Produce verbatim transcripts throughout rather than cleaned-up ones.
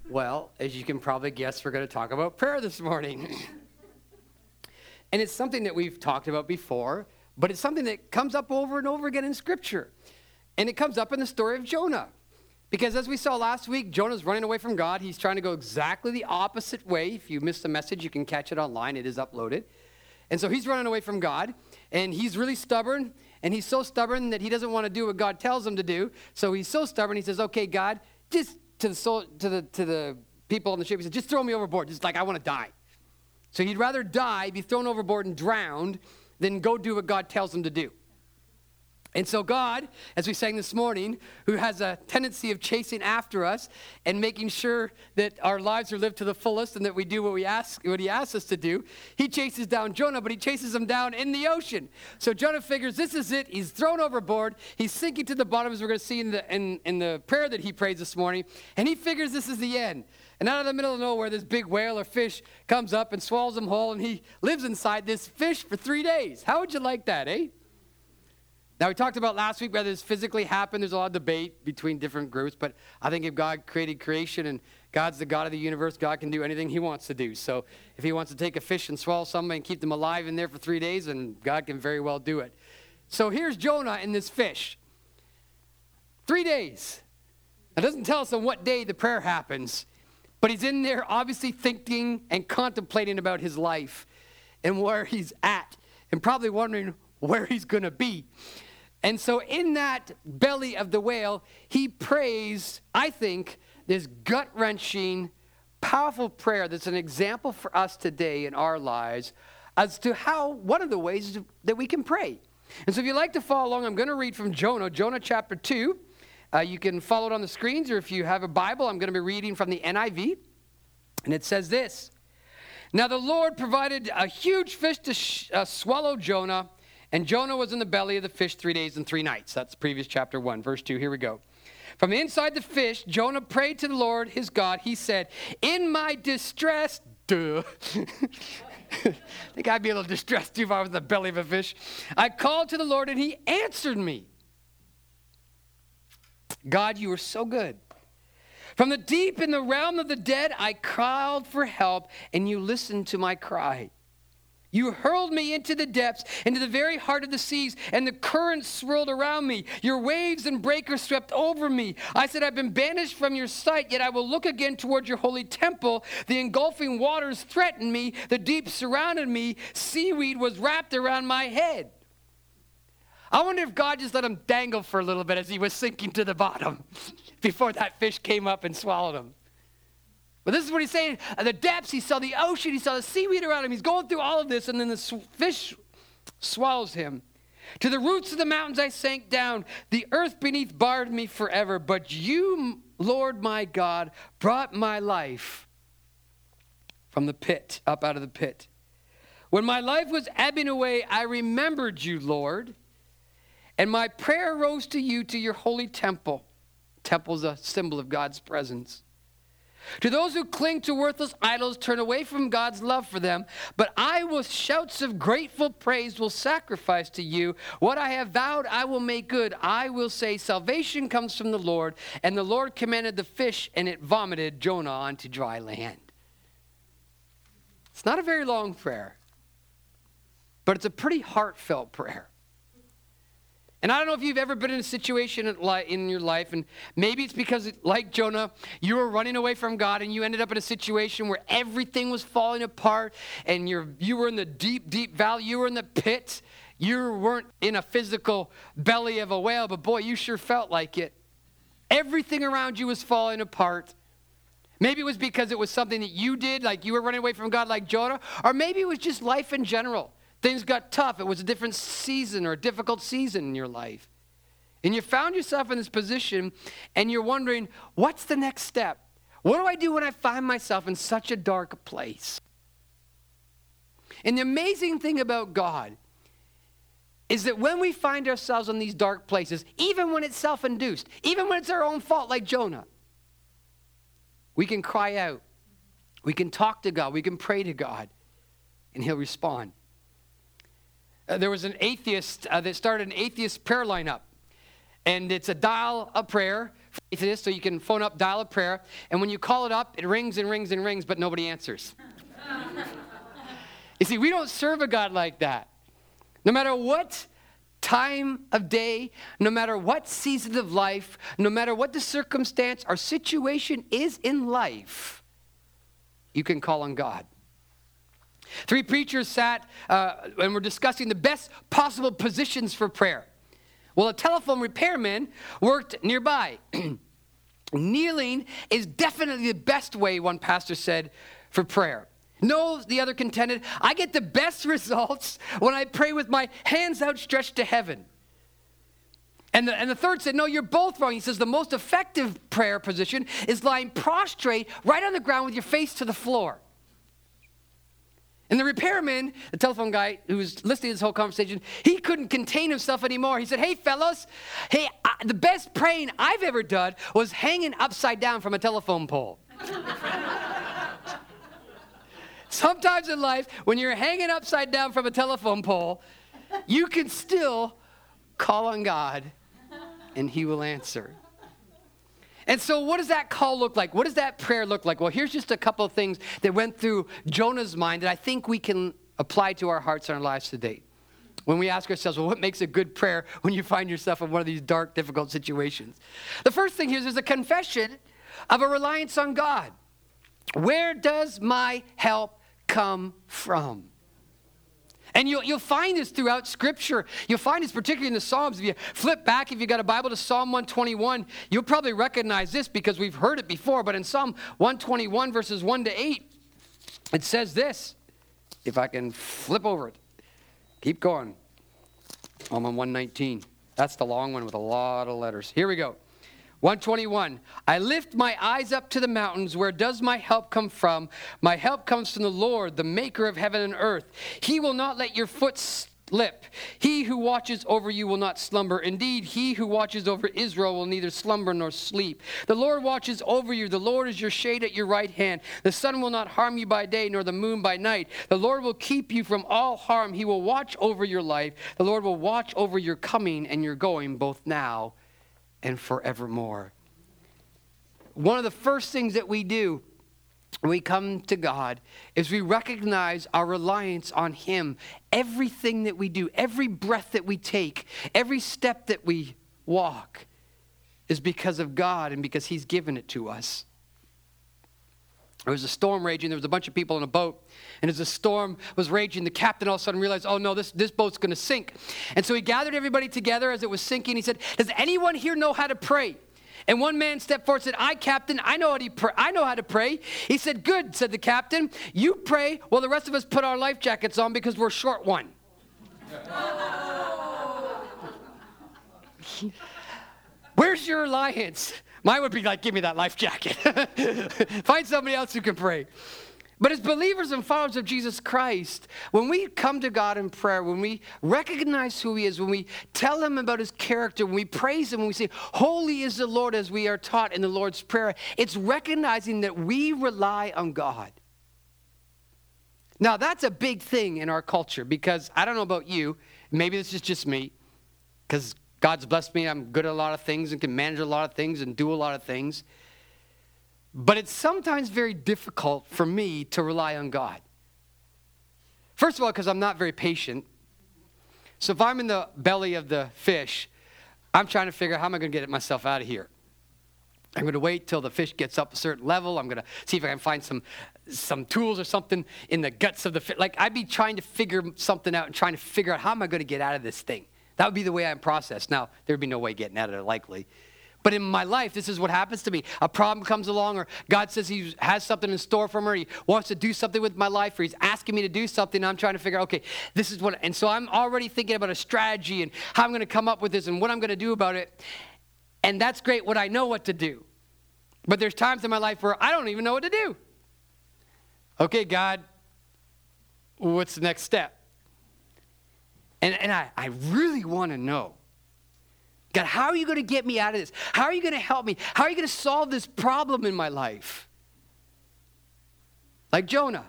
Well, as you can probably guess, we're going to talk about prayer this morning. And it's something that we've talked about before, but it's something that comes up over and over again in Scripture. And it comes up in the story of Jonah. Because as we saw last week, Jonah's running away from God. He's trying to go exactly the opposite way. If you missed the message, you can catch it online. It is uploaded. And so he's running away from God, and he's really stubborn, and he's so stubborn that he doesn't want to do what God tells him to do. So he's so stubborn, he says, okay, God, just to the soul, to the to the people on the ship, he said, just throw me overboard. Just like, I want to die. So he'd rather die, be thrown overboard and drowned, than go do what God tells him to do. And so God, as we sang this morning, who has a tendency of chasing after us and making sure that our lives are lived to the fullest and that we do what we ask, what he asks us to do, he chases down Jonah, but he chases him down in the ocean. So Jonah figures this is it. He's thrown overboard. He's sinking to the bottom, as we're going to see in the, in, in the prayer that he prays this morning. And he figures this is the end. And out of the middle of nowhere, this big whale or fish comes up and swallows him whole, and he lives inside this fish for three days. How would you like that, eh? Now, we talked about last week whether this physically happened. There's a lot of debate between different groups, but I think if God created creation and God's the God of the universe, God can do anything he wants to do. So if he wants to take a fish and swallow somebody and keep them alive in there for three days, then God can very well do it. So here's Jonah in this fish. Three days. It doesn't tell us on what day the prayer happens, but he's in there obviously thinking and contemplating about his life and where he's at and probably wondering where he's going to be. And so in that belly of the whale, he prays, I think, this gut-wrenching, powerful prayer that's an example for us today in our lives as to how, one of the ways that we can pray. And so if you'd like to follow along, I'm going to read from Jonah, Jonah chapter two. Uh, you can follow it on the screens, or if you have a Bible, I'm going to be reading from the N I V. And it says this: Now the Lord provided a huge fish to sh- uh, swallow Jonah, and Jonah was in the belly of the fish three days and three nights. That's previous chapter one, verse two. Here we go. From inside the fish, Jonah prayed to the Lord, his God. He said, in my distress, duh. I think I'd be a little distressed too if I was in the belly of a fish. I called to the Lord, and he answered me. God, you are so good. From the deep in the realm of the dead, I called for help, and you listened to my cry. You hurled me into the depths, into the very heart of the seas, and the currents swirled around me. Your waves and breakers swept over me. I said, I've been banished from your sight, yet I will look again toward your holy temple. The engulfing waters threatened me. The deep surrounded me. Seaweed was wrapped around my head. I wonder if God just let him dangle for a little bit as he was sinking to the bottom before that fish came up and swallowed him. But this is what he's saying. At the depths, he saw the ocean. He saw the seaweed around him. He's going through all of this, and then the sw- fish swallows him. To the roots of the mountains I sank down. The earth beneath barred me forever. But you, Lord my God, brought my life from the pit, up out of the pit. When my life was ebbing away, I remembered you, Lord. And my prayer rose to you, to your holy temple. Temple is a symbol of God's presence. To those who cling to worthless idols, turn away from God's love for them. But I, with shouts of grateful praise, will sacrifice to you. What I have vowed, I will make good. I will say, salvation comes from the Lord. And the Lord commanded the fish, and it vomited Jonah onto dry land. It's not a very long prayer, but it's a pretty heartfelt prayer. And I don't know if you've ever been in a situation in your life, and maybe it's because, like Jonah, you were running away from God, and you ended up in a situation where everything was falling apart, and you're, you were in the deep, deep valley. You were in the pit. You weren't in a physical belly of a whale, but boy, you sure felt like it. Everything around you was falling apart. Maybe it was because it was something that you did, like you were running away from God like Jonah, or maybe it was just life in general. Things got tough. It was a different season or a difficult season in your life. And you found yourself in this position and you're wondering, what's the next step? What do I do when I find myself in such a dark place? And the amazing thing about God is that when we find ourselves in these dark places, even when it's self-induced, even when it's our own fault like Jonah, we can cry out. We can talk to God. We can pray to God. And he'll respond. Uh, there was an atheist uh, that started an atheist prayer lineup. And it's a dial a prayer faith it is, so you can phone up, dial a prayer, and when you call it up, it rings and rings and rings, but nobody answers. You see, we don't serve a God like that. No matter what time of day, no matter what season of life, no matter what the circumstance or situation is in life, you can call on God. Three preachers sat uh, and were discussing the best possible positions for prayer. Well, a telephone repairman worked nearby. Kneeling is definitely the best way, one pastor said, for prayer. No, the other contended, I get the best results when I pray with my hands outstretched to heaven. And the, and the third said, no, you're both wrong. He says the most effective prayer position is lying prostrate right on the ground with your face to the floor. And the repairman, the telephone guy who was listening to this whole conversation, he couldn't contain himself anymore. He said, hey, fellas, hey, I, the best praying I've ever done was hanging upside down from a telephone pole. Sometimes in life, when you're hanging upside down from a telephone pole, you can still call on God, and he will answer. And so what does that call look like? What does that prayer look like? Well, here's just a couple of things that went through Jonah's mind that I think we can apply to our hearts and our lives today. When we ask ourselves, well, what makes a good prayer when you find yourself in one of these dark, difficult situations? The first thing here is there's a confession of a reliance on God. Where does my help come from? And you'll, you'll find this throughout Scripture. You'll find this particularly in the Psalms. If you flip back, if you've got a Bible, to Psalm one twenty-one, you'll probably recognize this because we've heard it before. But in Psalm one twenty-one, verses one to eight, it says this. If I can flip over it. Keep going. I'm on one nineteen. That's the long one with a lot of letters. Here we go. one twenty-one, I lift my eyes up to the mountains. Where does my help come from? My help comes from the Lord, the maker of heaven and earth. He will not let your foot slip. He who watches over you will not slumber. Indeed, he who watches over Israel will neither slumber nor sleep. The Lord watches over you. The Lord is your shade at your right hand. The sun will not harm you by day, nor the moon by night. The Lord will keep you from all harm. He will watch over your life. The Lord will watch over your coming and your going, both now and forevermore. One of the first things that we do when we come to God is we recognize our reliance on Him. Everything that we do, every breath that we take, every step that we walk is because of God and because He's given it to us. There was a storm raging. There was a bunch of people in a boat. And as the storm was raging, the captain all of a sudden realized, oh no, this, this boat's going to sink. And so he gathered everybody together as it was sinking. He said, does anyone here know how to pray? And one man stepped forward and said, I, captain, I know how to pray. I know how to pray. He said, good, said the captain. You pray while the rest of us put our life jackets on because we're short one. Where's your reliance? Mine would be like, give me that life jacket. Find somebody else who can pray. But as believers and followers of Jesus Christ, when we come to God in prayer, when we recognize who He is, when we tell Him about His character, when we praise Him, when we say, holy is the Lord, as we are taught in the Lord's Prayer, it's recognizing that we rely on God. Now, that's a big thing in our culture because I don't know about you. Maybe this is just me because God's blessed me. I'm good at a lot of things and can manage a lot of things and do a lot of things. But it's sometimes very difficult for me to rely on God. First of all, because I'm not very patient. So if I'm in the belly of the fish, I'm trying to figure out how am I going to get myself out of here. I'm going to wait till the fish gets up a certain level. I'm going to see if I can find some some tools or something in the guts of the fish. Like I'd be trying to figure something out and trying to figure out how am I going to get out of this thing. That would be the way I'm processed. Now, there'd be no way getting out of it likely. But in my life, this is what happens to me. A problem comes along, or God says He has something in store for me, or He wants to do something with my life, or He's asking me to do something, and I'm trying to figure out, okay, this is what, and so I'm already thinking about a strategy and how I'm going to come up with this and what I'm going to do about it. And that's great when I know what to do. But there's times in my life where I don't even know what to do. Okay, God, what's the next step? And, and I, I really want to know. God, how are you going to get me out of this? How are you going to help me? How are you going to solve this problem in my life? Like Jonah.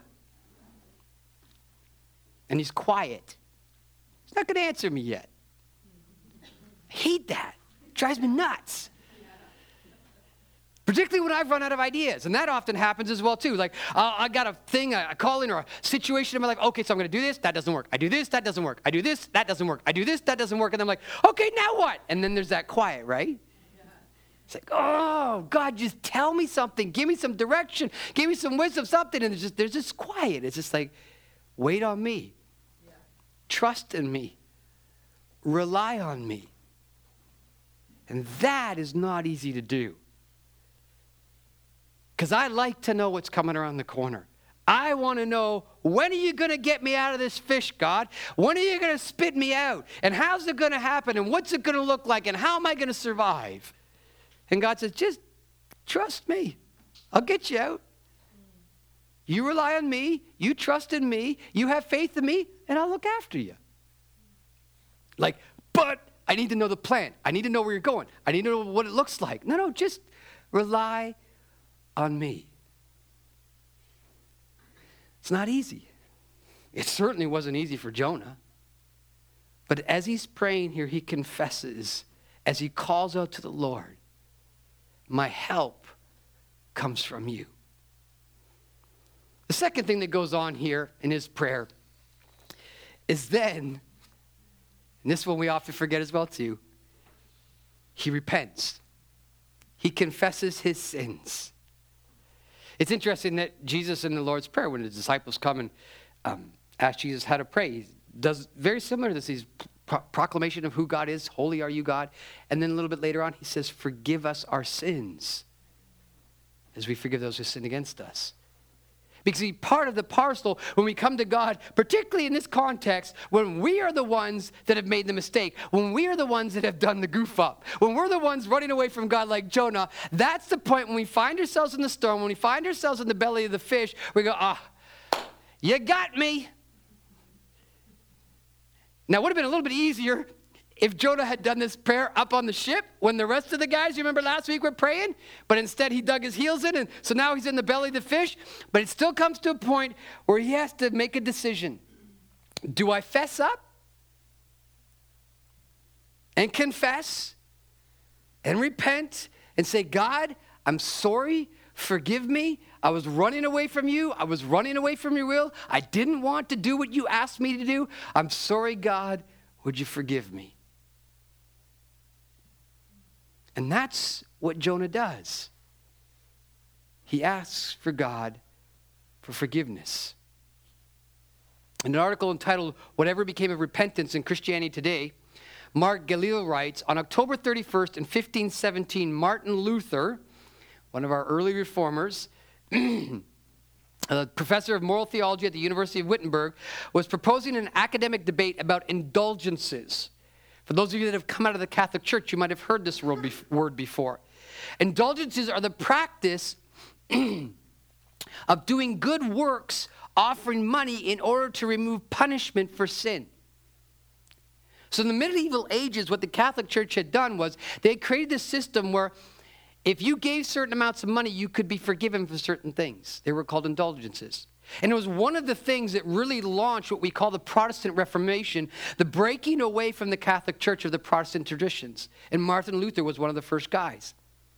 And he's quiet. He's not going to answer me yet. I hate that. It drives me nuts. Particularly when I've run out of ideas. And that often happens as well, too. Like, uh, I got a thing, a calling or a situation in my life. Okay, so I'm going to do this. That doesn't work. I do this. That doesn't work. I do this. That doesn't work. I do this. That doesn't work. And I'm like, okay, now what? And then there's that quiet, right? It's like, oh, God, just tell me something. Give me some direction. Give me some wisdom, something. And there's just, there's just quiet. It's just like, wait on me. Yeah. Trust in me. Rely on me. And that is not easy to do. Because I like to know what's coming around the corner. I want to know, when are you going to get me out of this fish, God? When are you going to spit me out? And how's it going to happen? And what's it going to look like? And how am I going to survive? And God says, just trust me. I'll get you out. You rely on me. You trust in me. You have faith in me. And I'll look after you. Like, but I need to know the plan. I need to know where you're going. I need to know what it looks like. No, no, just rely on me. It's not easy. It certainly wasn't easy for Jonah. But as he's praying here, he confesses, as he calls out to the Lord, my help comes from you. The second thing that goes on here in his prayer is then, and this one we often forget as well too, he repents. He confesses his sins. It's interesting that Jesus in the Lord's Prayer, when the disciples come and um, ask Jesus how to pray, he does very similar to this. He's pro- proclamation of who God is. Holy are you, God. And then a little bit later on, he says, forgive us our sins as we forgive those who sin against us. Because see, part of the parcel when we come to God, particularly in this context, when we are the ones that have made the mistake, when we are the ones that have done the goof up, when we're the ones running away from God like Jonah, that's the point when we find ourselves in the storm, when we find ourselves in the belly of the fish, we go, ah, you got me. Now, it would have been a little bit easier if Jonah had done this prayer up on the ship when the rest of the guys, you remember last week, were praying, but instead he dug his heels in, and so now he's in the belly of the fish. But it still comes to a point where he has to make a decision. Do I fess up and confess and repent and say, God, I'm sorry, forgive me. I was running away from you. I was running away from your will. I didn't want to do what you asked me to do. I'm sorry, God. Would you forgive me? And that's what Jonah does. He asks for God for forgiveness. In an article entitled, Whatever Became of Repentance in Christianity Today, Mark Galil writes, on October thirty-first in fifteen seventeen, Martin Luther, one of our early reformers, a professor of moral theology at the University of Wittenberg, was proposing an academic debate about indulgences. For those of you that have come out of the Catholic Church, you might have heard this word before. Indulgences are the practice of doing good works, offering money in order to remove punishment for sin. So in the medieval ages, what the Catholic Church had done was they created this system where if you gave certain amounts of money, you could be forgiven for certain things. They were called indulgences. And it was one of the things that really launched what we call the Protestant Reformation, the breaking away from the Catholic Church of the Protestant traditions. And Martin Luther was one of the first guys.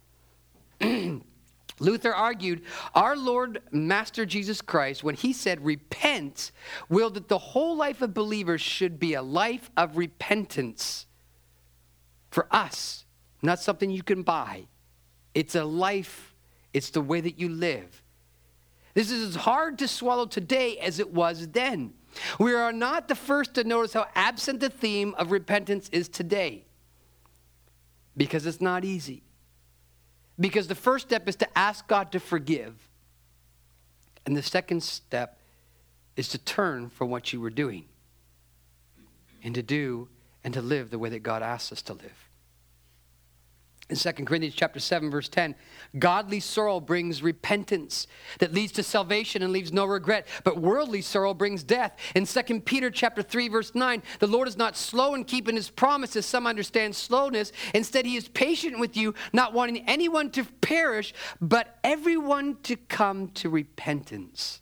Luther argued, our Lord Master Jesus Christ, when he said repent, willed that the whole life of believers should be a life of repentance. For us, not something you can buy. It's a life, it's the way that you live. This is as hard to swallow today as it was then. We are not the first to notice how absent the theme of repentance is today. Because it's not easy. Because the first step is to ask God to forgive. And the second step is to turn from what you were doing. And to do and to live the way that God asks us to live. In Second Corinthians chapter seven, verse ten, godly sorrow brings repentance that leads to salvation and leaves no regret, but worldly sorrow brings death. In Second Peter chapter three, verse nine, the Lord is not slow in keeping his promises. Some understand slowness. Instead, he is patient with you, not wanting anyone to perish, but everyone to come to repentance.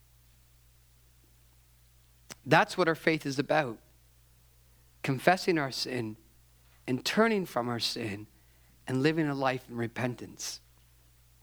That's what our faith is about. Confessing our sin and turning from our sin and living a life in repentance.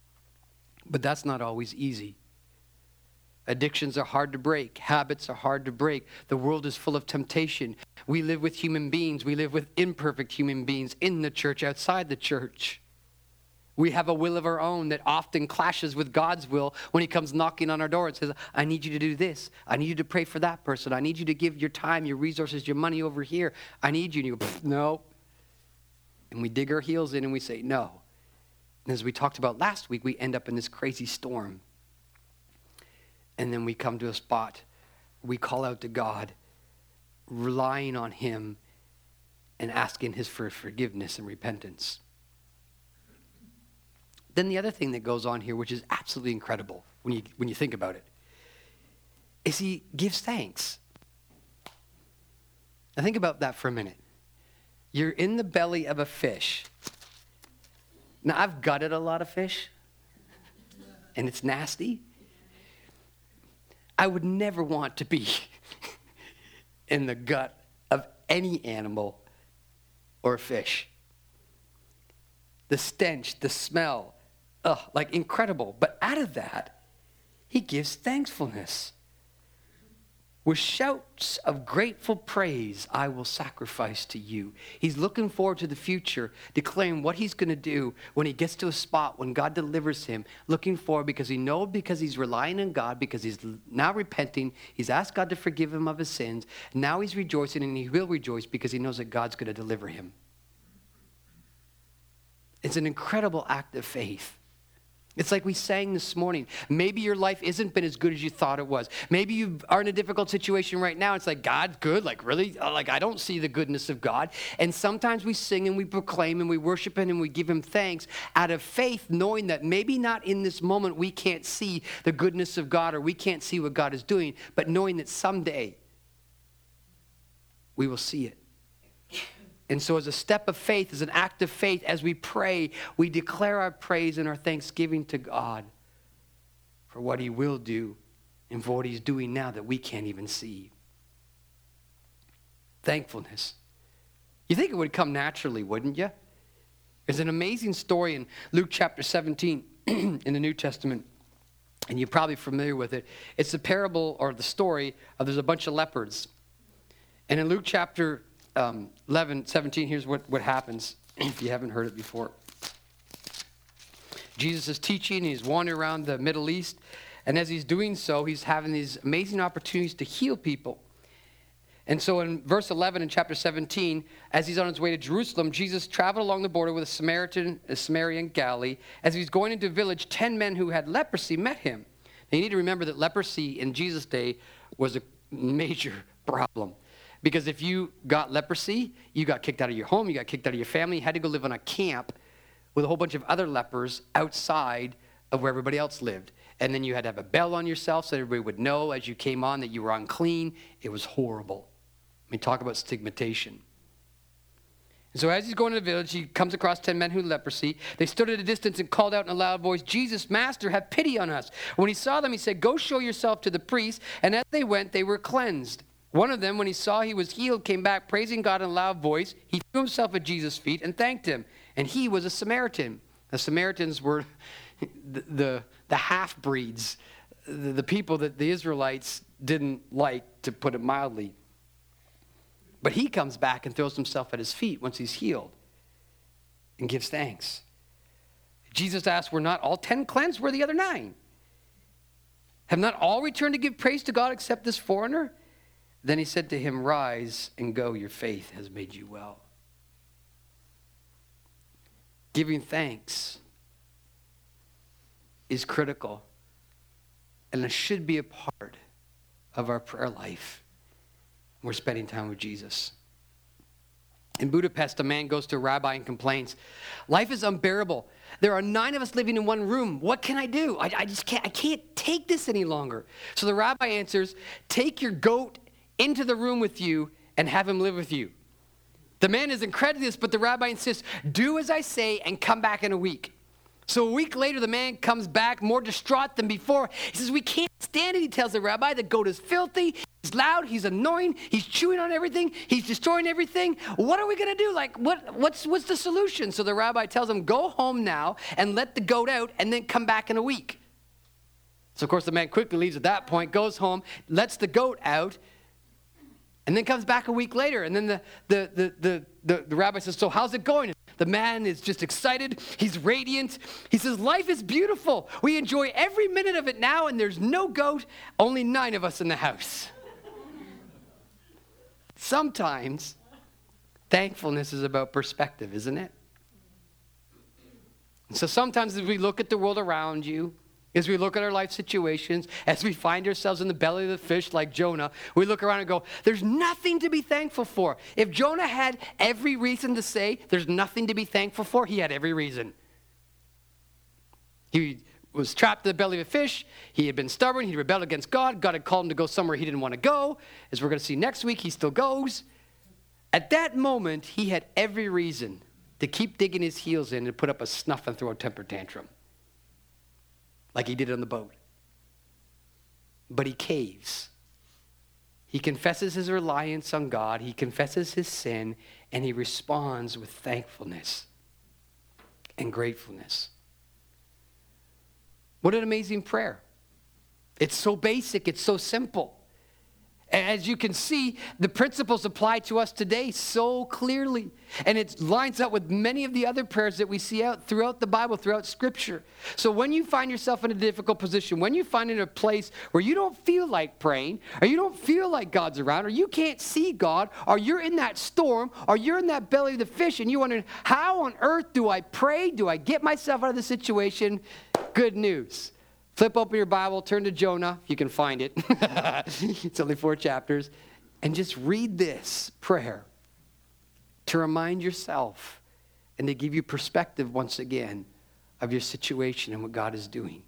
But that's not always easy. Addictions are hard to break. Habits are hard to break. The world is full of temptation. We live with human beings. We live with imperfect human beings in the church, outside the church. We have a will of our own that often clashes with God's will when he comes knocking on our door and says, I need you to do this. I need you to pray for that person. I need you to give your time, your resources, your money over here. I need you. And you go, no. And we dig our heels in and we say, no. And as we talked about last week, we end up in this crazy storm. And then we come to a spot, we call out to God, relying on him and asking his for forgiveness and repentance. Then the other thing that goes on here, which is absolutely incredible when you when you think about it, is he gives thanks. Now think about that for a minute. You're in the belly of a fish. Now I've gutted a lot of fish, and it's nasty. I would never want to be in the gut of any animal or fish. The stench, the smell, ugh, like incredible. But out of that, he gives thankfulness. With shouts of grateful praise, I will sacrifice to you. He's looking forward to the future, declaring what he's going to do when he gets to a spot, when God delivers him, looking forward because he knows, because he's relying on God, because he's now repenting. He's asked God to forgive him of his sins. Now he's rejoicing, and he will rejoice because he knows that God's going to deliver him. It's an incredible act of faith. It's like we sang this morning. Maybe your life isn't been as good as you thought it was. Maybe you are in a difficult situation right now. It's like, God's good. Like, really? Like, I don't see the goodness of God. And sometimes we sing and we proclaim and we worship him and we give him thanks out of faith, knowing that maybe not in this moment we can't see the goodness of God or we can't see what God is doing, but knowing that someday we will see it. And so as a step of faith, as an act of faith, as we pray, we declare our praise and our thanksgiving to God for what he will do and for what he's doing now that we can't even see. Thankfulness. You think it would come naturally, wouldn't you? There's an amazing story in Luke chapter seventeen in the New Testament, and you're probably familiar with it. It's the parable or the story of there's a bunch of lepers. And in Luke chapter Um, eleven, seventeen, here's what, what happens if you haven't heard it before. Jesus is teaching, he's wandering around the Middle East, and as he's doing so, he's having these amazing opportunities to heal people. And so in verse eleven in chapter seventeen, as he's on his way to Jerusalem, Jesus traveled along the border with a Samaritan, a Samaritan Galilee. As he's going into a village, ten men who had leprosy met him. Now you need to remember that leprosy in Jesus' day was a major problem. Because if you got leprosy, you got kicked out of your home, you got kicked out of your family, you had to go live on a camp with a whole bunch of other lepers outside of where everybody else lived. And then you had to have a bell on yourself so everybody would know as you came on that you were unclean. It was horrible. I mean, talk about stigmatization. And so as he's going to the village, he comes across ten men who had leprosy. They stood at a distance and called out in a loud voice, Jesus, Master, have pity on us. When he saw them, he said, go show yourself to the priest. And as they went, they were cleansed. One of them, when he saw he was healed, came back praising God in a loud voice. He threw himself at Jesus' feet and thanked him. And he was a Samaritan. The Samaritans were the, the, the half-breeds, the, the people that the Israelites didn't like, to put it mildly. But he comes back and throws himself at his feet once he's healed and gives thanks. Jesus asked, were not all ten cleansed? Where are the other nine? Have not all returned to give praise to God except this foreigner? Then he said to him, rise and go, your faith has made you well. Giving thanks is critical, and it should be a part of our prayer life. We're spending time with Jesus. In Budapest, a man goes to a rabbi and complains, life is unbearable. There are nine of us living in one room. What can I do? I, I just can't, I can't take this any longer. So the rabbi answers, take your goat into the room with you and have him live with you. The man is incredulous, but the rabbi insists, do as I say and come back in a week. So a week later, the man comes back more distraught than before. He says, we can't stand it, he tells the rabbi. The goat is filthy, he's He's loud. He's annoying. He's chewing on everything. He's destroying everything. What are we going to do? Like, what, what's, what's the solution? So the rabbi tells him, go home now and let the goat out and then come back in a week. So, of course, the man quickly leaves at that point, goes home, lets the goat out, and then comes back a week later. And then the, the, the, the, the, the rabbi says, so how's it going? The man is just excited. He's radiant. He says, life is beautiful. We enjoy every minute of it now, and there's no goat, only nine of us in the house. Sometimes thankfulness is about perspective, isn't it? And so sometimes as we look at the world around you, as we look at our life situations, as we find ourselves in the belly of the fish like Jonah, we look around and go, there's nothing to be thankful for. If Jonah had every reason to say there's nothing to be thankful for, he had every reason. He was trapped in the belly of a fish. He had been stubborn. He rebelled against God. God had called him to go somewhere he didn't want to go. As we're going to see next week, he still goes. At that moment, he had every reason to keep digging his heels in and put up a snuff and throw a temper tantrum, like he did on the boat. But he caves. He confesses his reliance on God. He confesses his sin, and he responds with thankfulness and gratefulness. What an amazing prayer. It's so basic. It's so simple. As you can see, the principles apply to us today so clearly. And it lines up with many of the other prayers that we see out throughout the Bible, throughout Scripture. So when you find yourself in a difficult position, when you find in a place where you don't feel like praying, or you don't feel like God's around, or you can't see God, or you're in that storm, or you're in that belly of the fish, and you're wondering, how on earth do I pray? Do I get myself out of the situation? Good news. Flip open your Bible, turn to Jonah, if you can find it. It's only four chapters. And just read this prayer to remind yourself and to give you perspective once again of your situation and what God is doing.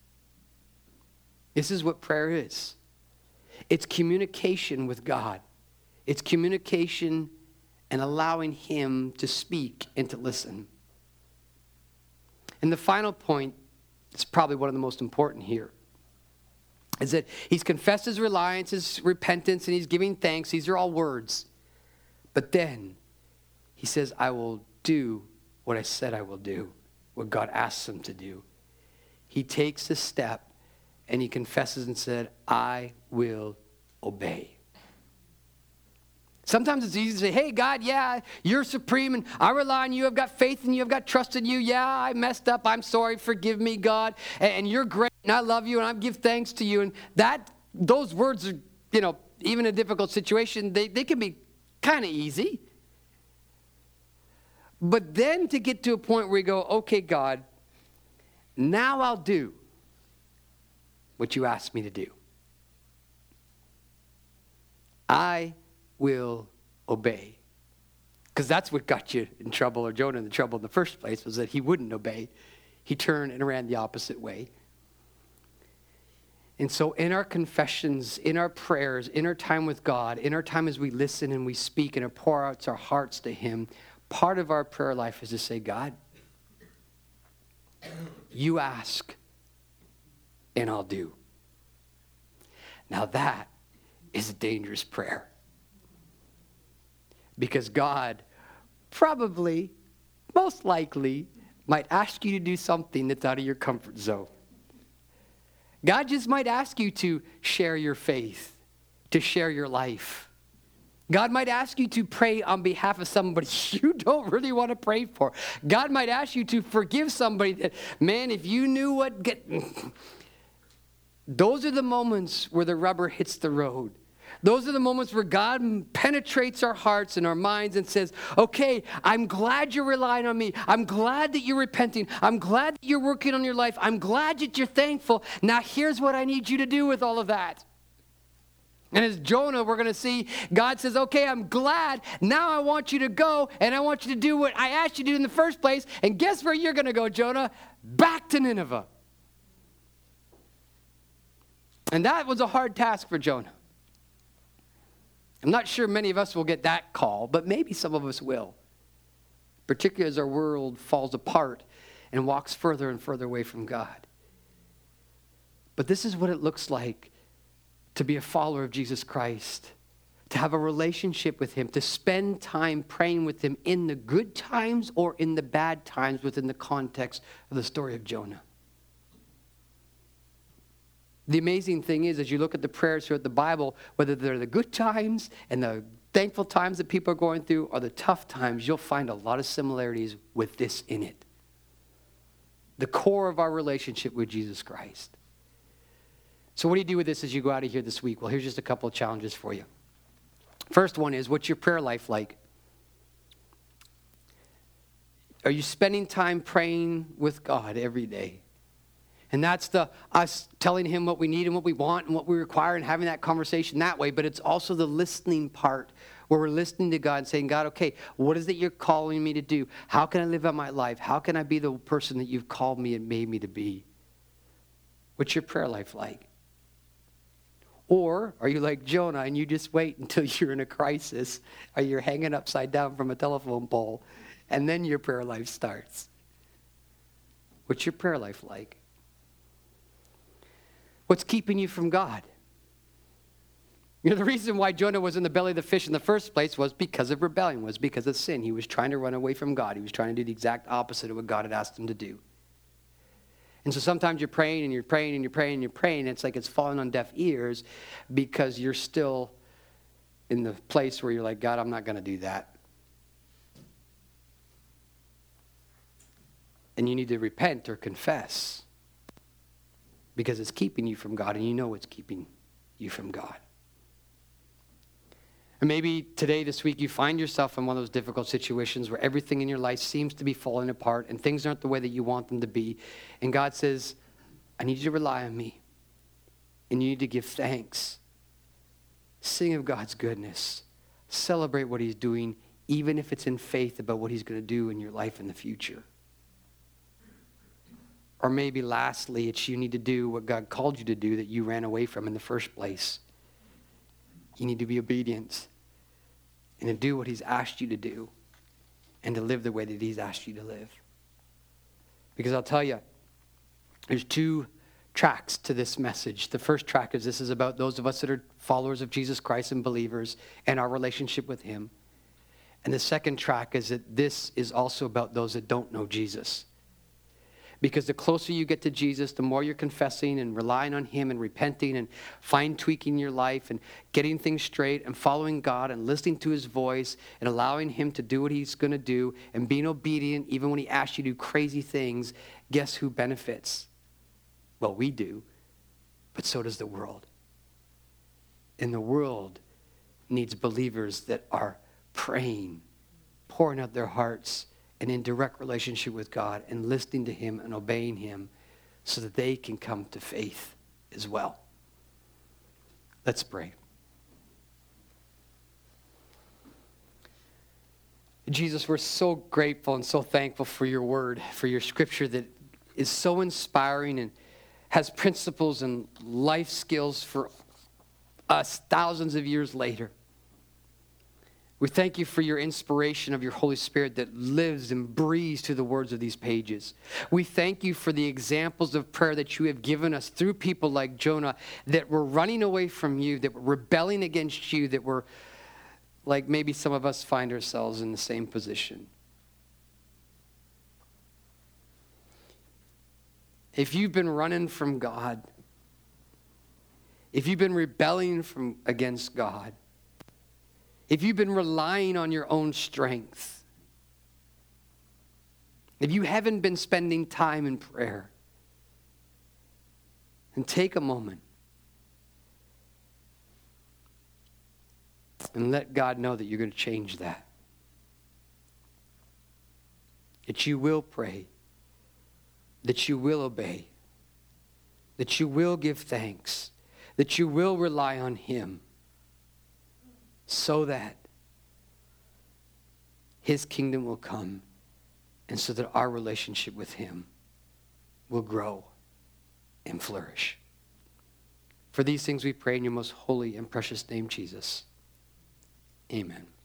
This is what prayer is. It's communication with God. It's communication and allowing Him to speak and to listen. And the final point, it's probably one of the most important here, is that he's confessed his reliance, his repentance, and he's giving thanks. These are all words. But then he says, I will do what I said I will do, what God asks him to do. He takes a step and he confesses and said, I will obey. Sometimes it's easy to say, hey, God, yeah, you're supreme, and I rely on you. I've got faith in you. I've got trust in you. Yeah, I messed up. I'm sorry. Forgive me, God. And you're great, and I love you, and I give thanks to you. And that, those words are, you know, even in a difficult situation, they, they can be kind of easy. But then to get to a point where you go, okay, God, now I'll do what you asked me to do. I will obey. Because that's what got you in trouble, or Jonah in the trouble in the first place, was that he wouldn't obey. He turned and ran the opposite way. And so in our confessions, in our prayers, in our time with God, in our time as we listen and we speak and pour out our hearts to Him, part of our prayer life is to say, God, you ask and I'll do. Now that is a dangerous prayer. Because God probably, most likely, might ask you to do something that's out of your comfort zone. God just might ask you to share your faith, to share your life. God might ask you to pray on behalf of somebody you don't really want to pray for. God might ask you to forgive somebody that, man, if you knew what... Get... Those are the moments where the rubber hits the road. Those are the moments where God penetrates our hearts and our minds and says, okay, I'm glad you're relying on me. I'm glad that you're repenting. I'm glad that you're working on your life. I'm glad that you're thankful. Now here's what I need you to do with all of that. And as Jonah, we're going to see, God says, okay, I'm glad. Now I want you to go, and I want you to do what I asked you to do in the first place. And guess where you're going to go, Jonah? Back to Nineveh. And that was a hard task for Jonah. I'm not sure many of us will get that call, but maybe some of us will. Particularly as our world falls apart and walks further and further away from God. But this is what it looks like to be a follower of Jesus Christ, to have a relationship with him, to spend time praying with him in the good times or in the bad times within the context of the story of Jonah. The amazing thing is, as you look at the prayers throughout the Bible, whether they're the good times and the thankful times that people are going through or the tough times, you'll find a lot of similarities with this in it. The core of our relationship with Jesus Christ. So what do you do with this as you go out of here this week? Well, here's just a couple of challenges for you. First one is, what's your prayer life like? Are you spending time praying with God every day? And that's the us telling him what we need and what we want and what we require and having that conversation that way. But it's also the listening part where we're listening to God and saying, God, okay, what is it you're calling me to do? How can I live out my life? How can I be the person that you've called me and made me to be? What's your prayer life like? Or are you like Jonah and you just wait until you're in a crisis or you're hanging upside down from a telephone pole and then your prayer life starts? What's your prayer life like? What's keeping you from God? You know, the reason why Jonah was in the belly of the fish in the first place was because of rebellion, was because of sin. He was trying to run away from God. He was trying to do the exact opposite of what God had asked him to do. And so sometimes you're praying and you're praying and you're praying and you're praying, and it's like it's falling on deaf ears because you're still in the place where you're like, God, I'm not going to do that. And you need to repent or confess because it's keeping you from God, and you know it's keeping you from God. And maybe today, this week, you find yourself in one of those difficult situations where everything in your life seems to be falling apart and things aren't the way that you want them to be. And God says, I need you to rely on me. And you need to give thanks. Sing of God's goodness. Celebrate what he's doing, even if it's in faith about what he's going to do in your life in the future. Or maybe lastly, it's you need to do what God called you to do that you ran away from in the first place. You need to be obedient and to do what he's asked you to do and to live the way that he's asked you to live. Because I'll tell you, there's two tracks to this message. The first track is this is about those of us that are followers of Jesus Christ and believers and our relationship with him. And the second track is that this is also about those that don't know Jesus. Because the closer you get to Jesus, the more you're confessing and relying on him and repenting and fine-tweaking your life and getting things straight and following God and listening to his voice and allowing him to do what he's going to do and being obedient even when he asks you to do crazy things. Guess who benefits? Well, we do, but so does the world. And the world needs believers that are praying, pouring out their hearts, and in direct relationship with God and listening to him and obeying him so that they can come to faith as well. Let's pray. Jesus, we're so grateful and so thankful for your word, for your scripture that is so inspiring and has principles and life skills for us thousands of years later. We thank you for your inspiration of your Holy Spirit that lives and breathes through the words of these pages. We thank you for the examples of prayer that you have given us through people like Jonah that were running away from you, that were rebelling against you, that were like maybe some of us find ourselves in the same position. If you've been running from God, if you've been rebelling from against God, if you've been relying on your own strength, if you haven't been spending time in prayer, then take a moment and let God know that you're going to change that. That you will pray, that you will obey, that you will give thanks, that you will rely on him, so that his kingdom will come and so that our relationship with him will grow and flourish. For these things we pray in your most holy and precious name, Jesus. Amen.